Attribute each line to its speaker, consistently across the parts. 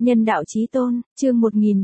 Speaker 1: Nhân đạo chí tôn, chương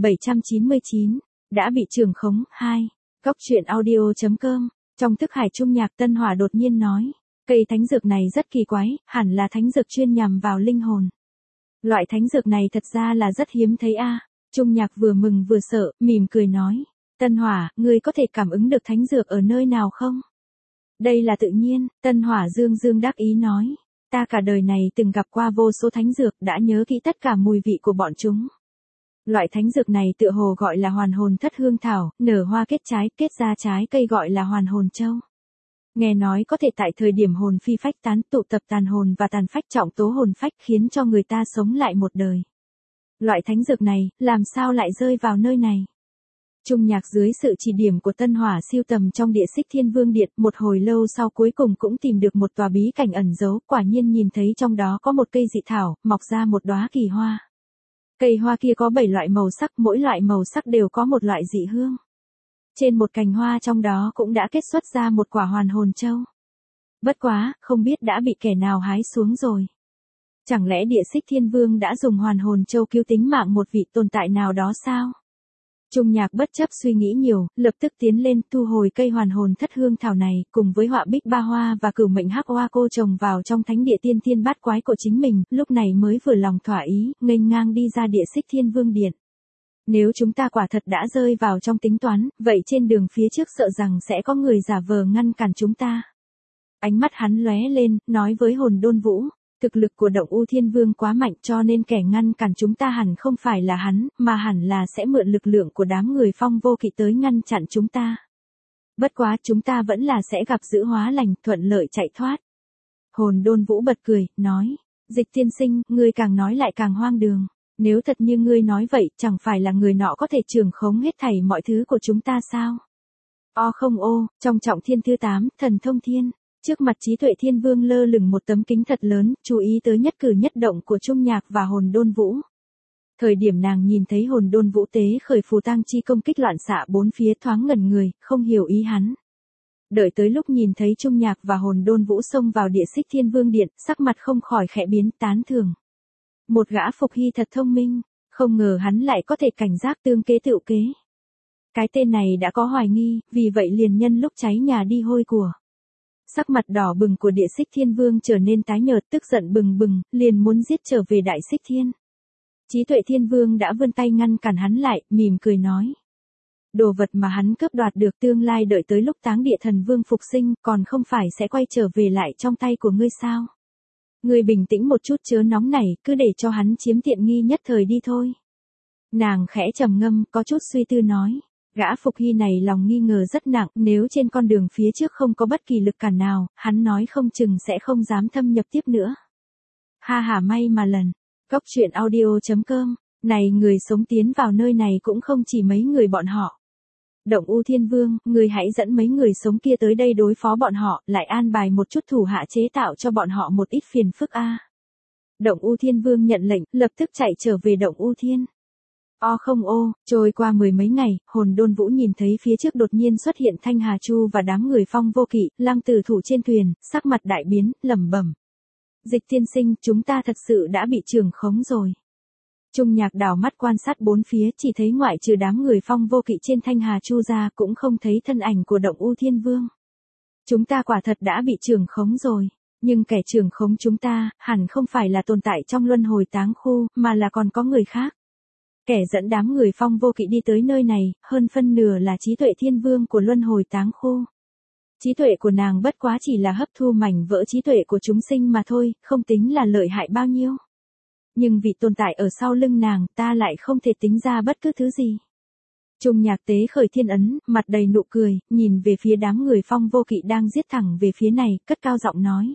Speaker 1: 1799, đã bị trưởng khống, 2. Góc truyện audio.com, trong thức hải trung nhạc Tân Hỏa đột nhiên nói, cây thánh dược này rất kỳ quái, hẳn là thánh dược chuyên nhằm vào linh hồn. Loại thánh dược này thật ra là rất hiếm thấy a. Trung nhạc vừa mừng vừa sợ, mỉm cười nói, Tân Hỏa, ngươi có thể cảm ứng được thánh dược ở nơi nào không? Đây là tự nhiên, Tân Hỏa dương dương đắc ý nói. Ta cả đời này từng gặp qua vô số thánh dược, đã nhớ kỹ tất cả mùi vị của bọn chúng. Loại thánh dược này tựa hồ gọi là hoàn hồn thất hương thảo, nở hoa kết trái, kết ra trái cây gọi là hoàn hồn châu. Nghe nói có thể tại thời điểm hồn phi phách tán tụ tập tàn hồn và tàn phách trọng tố hồn phách khiến cho người ta sống lại một đời. Loại thánh dược này, làm sao lại rơi vào nơi này? Trung nhạc dưới sự chỉ điểm của Tân Hỏa siêu tầm trong địa xích Thiên Vương Điện, một hồi lâu sau cuối cùng cũng tìm được một tòa bí cảnh ẩn giấu, quả nhiên nhìn thấy trong đó có một cây dị thảo, mọc ra một đóa kỳ hoa. Cây hoa kia có 7 loại màu sắc, mỗi loại màu sắc đều có một loại dị hương. Trên một cành hoa trong đó cũng đã kết xuất ra một quả hoàn hồn châu. Bất quá, không biết đã bị kẻ nào hái xuống rồi. Chẳng lẽ địa xích Thiên Vương đã dùng hoàn hồn châu cứu tính mạng một vị tồn tại nào đó sao? Trung nhạc bất chấp suy nghĩ nhiều, lập tức tiến lên thu hồi cây hoàn hồn thất hương thảo này, cùng với họa bích ba hoa và cửu mệnh hắc hoa cô trồng vào trong thánh địa tiên thiên bát quái của chính mình, lúc này mới vừa lòng thỏa ý, nghênh ngang đi ra địa xích Thiên Vương Điện. Nếu chúng ta quả thật đã rơi vào trong tính toán, vậy trên đường phía trước sợ rằng sẽ có người giả vờ ngăn cản chúng ta. Ánh mắt hắn lóe lên, nói với Hồn Đôn Vũ. Thực lực của Động U Thiên Vương quá mạnh cho nên kẻ ngăn cản chúng ta hẳn không phải là hắn, mà hẳn là sẽ mượn lực lượng của đám người Phong Vô Kỵ tới ngăn chặn chúng ta. Bất quá chúng ta vẫn là sẽ gặp dữ hóa lành, thuận lợi chạy thoát. Hồn Đôn Vũ bật cười, nói, Dịch tiên sinh, ngươi càng nói lại càng hoang đường. Nếu thật như ngươi nói vậy, chẳng phải là người nọ có thể trưởng khống hết thảy mọi thứ của chúng ta sao? Không ô, trong Trọng Thiên thứ 8, Thần Thông Thiên. Trước mặt Trí Tuệ Thiên Vương lơ lửng một tấm kính thật lớn, chú ý tới nhất cử nhất động của Trung Nhạc và Hồn Đôn Vũ. Thời điểm nàng nhìn thấy Hồn Đôn Vũ tế khởi phù tang chi công kích loạn xạ bốn phía thoáng ngẩn người, không hiểu ý hắn. Đợi tới lúc nhìn thấy Trung Nhạc và Hồn Đôn Vũ xông vào địa xích Thiên Vương Điện, sắc mặt không khỏi khẽ biến, tán thưởng. Một gã Phục Hy thật thông minh, không ngờ hắn lại có thể cảnh giác tương kế tựu kế. Cái tên này đã có hoài nghi, vì vậy liền nhân lúc cháy nhà đi hôi của. Sắc mặt đỏ bừng của địa xích Thiên Vương trở nên tái nhợt, tức giận bừng bừng, liền muốn giết trở về đại xích thiên. Trí Tuệ Thiên Vương đã vươn tay ngăn cản hắn lại, mỉm cười nói. Đồ vật mà hắn cướp đoạt được tương lai đợi tới lúc Táng Địa Thần Vương phục sinh, còn không phải sẽ quay trở về lại trong tay của ngươi sao? Ngươi bình tĩnh một chút chớ nóng nảy, cứ để cho hắn chiếm tiện nghi nhất thời đi thôi. Nàng khẽ trầm ngâm, có chút suy tư nói. Gã Phục Hy này lòng nghi ngờ rất nặng, nếu trên con đường phía trước không có bất kỳ lực cản nào, hắn nói không chừng sẽ không dám thâm nhập tiếp nữa. Ha ha, may mà lần. Góc truyện audio.com, này người sống tiến vào nơi này cũng không chỉ mấy người bọn họ. Động U Thiên Vương, người hãy dẫn mấy người sống kia tới đây đối phó bọn họ, lại an bài một chút thủ hạ chế tạo cho bọn họ một ít phiền phức a. Động U Thiên Vương nhận lệnh, lập tức chạy trở về Động U Thiên. Không ô, trôi qua 10 mấy ngày, Hồn Đôn Vũ nhìn thấy phía trước đột nhiên xuất hiện Thanh Hà Chu và đám người Phong Vô Kỵ, Lăng Tử Thủ trên thuyền, sắc mặt đại biến, lẩm bẩm. Dịch tiên sinh, chúng ta thật sự đã bị trưởng khống rồi. Trung Nhạc đảo mắt quan sát bốn phía, chỉ thấy ngoại trừ đám người Phong Vô Kỵ trên Thanh Hà Chu ra cũng không thấy thân ảnh của Động U Thiên Vương. Chúng ta quả thật đã bị trưởng khống rồi. Nhưng kẻ trưởng khống chúng ta, hẳn không phải là tồn tại trong luân hồi táng khu, mà là còn có người khác. Kẻ dẫn đám người Phong Vô Kỵ đi tới nơi này, hơn phân nửa là Trí Tuệ Thiên Vương của luân hồi táng khu. Trí tuệ của nàng bất quá chỉ là hấp thu mảnh vỡ trí tuệ của chúng sinh mà thôi, không tính là lợi hại bao nhiêu. Nhưng vị tồn tại ở sau lưng nàng, ta lại không thể tính ra bất cứ thứ gì. Trung Nhạc tế khởi thiên ấn, mặt đầy nụ cười, nhìn về phía đám người Phong Vô Kỵ đang giết thẳng về phía này, cất cao giọng nói.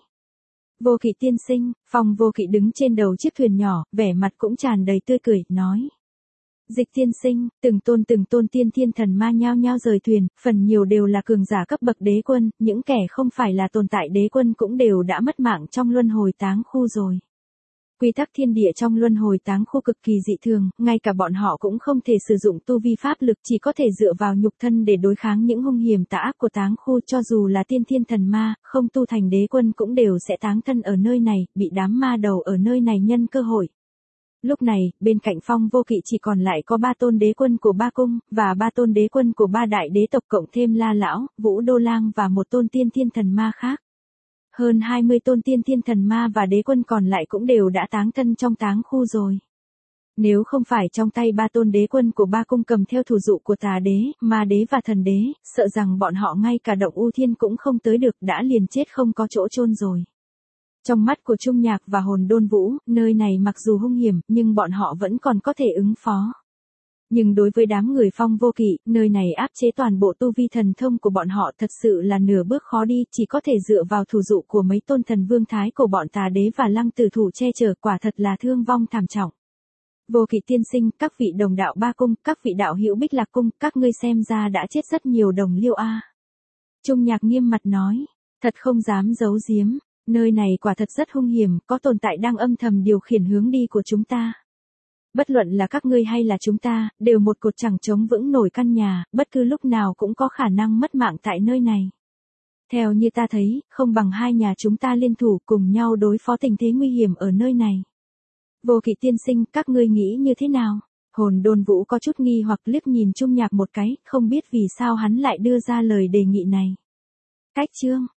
Speaker 1: Vô Kỵ tiên sinh, Phong Vô Kỵ đứng trên đầu chiếc thuyền nhỏ, vẻ mặt cũng tràn đầy tươi cười, nói. Dịch tiên sinh, từng tôn tiên thiên thần ma nhao nhao rời thuyền, phần nhiều đều là cường giả cấp bậc đế quân, những kẻ không phải là tồn tại đế quân cũng đều đã mất mạng trong luân hồi táng khu rồi. Quy tắc thiên địa trong luân hồi táng khu cực kỳ dị thường, ngay cả bọn họ cũng không thể sử dụng tu vi pháp lực, chỉ có thể dựa vào nhục thân để đối kháng những hung hiểm tà ác của táng khu, cho dù là tiên thiên thần ma, không tu thành đế quân cũng đều sẽ táng thân ở nơi này, bị đám ma đầu ở nơi này nhân cơ hội. Lúc này, bên cạnh Phong Vô Kỵ chỉ còn lại có 3 tôn đế quân của 3 cung, và 3 tôn đế quân của 3 đại đế tộc cộng thêm La Lão, Vũ Đô Lang và một tôn tiên thiên thần ma khác. Hơn 20 tôn tiên thiên thần ma và đế quân còn lại cũng đều đã táng thân trong táng khu rồi. Nếu không phải trong tay 3 tôn đế quân của 3 cung cầm theo thủ dụ của tà đế, ma đế và thần đế, sợ rằng bọn họ ngay cả động U Thiên cũng không tới được, đã liền chết không có chỗ chôn rồi. Trong mắt của Trung Nhạc và Hồn Đôn Vũ, nơi này mặc dù hung hiểm, nhưng bọn họ vẫn còn có thể ứng phó. Nhưng đối với đám người Phong Vô Kỵ, nơi này áp chế toàn bộ tu vi thần thông của bọn họ thật sự là nửa bước khó đi, chỉ có thể dựa vào thủ dụ của mấy tôn thần vương thái của bọn tà đế và Lăng Tử Thủ che chở, quả thật là thương vong thảm trọng. Vô Kỵ tiên sinh, các vị đồng đạo 3 cung, các vị đạo hữu Bích Lạc cung, các ngươi xem ra đã chết rất nhiều đồng liêu a. Trung Nhạc nghiêm mặt nói, thật không dám giấu giếm, nơi này quả thật rất hung hiểm, có tồn tại đang âm thầm điều khiển hướng đi của chúng ta. Bất luận là các ngươi hay là chúng ta, đều một cột chẳng chống vững nổi căn nhà, bất cứ lúc nào cũng có khả năng mất mạng tại nơi này. Theo như ta thấy, không bằng hai nhà chúng ta liên thủ cùng nhau đối phó tình thế nguy hiểm ở nơi này. Vô Kỵ tiên sinh, các ngươi nghĩ như thế nào? Hồn Đôn Vũ có chút nghi hoặc liếc nhìn Trung Nhạc một cái, không biết vì sao hắn lại đưa ra lời đề nghị này. Cách chương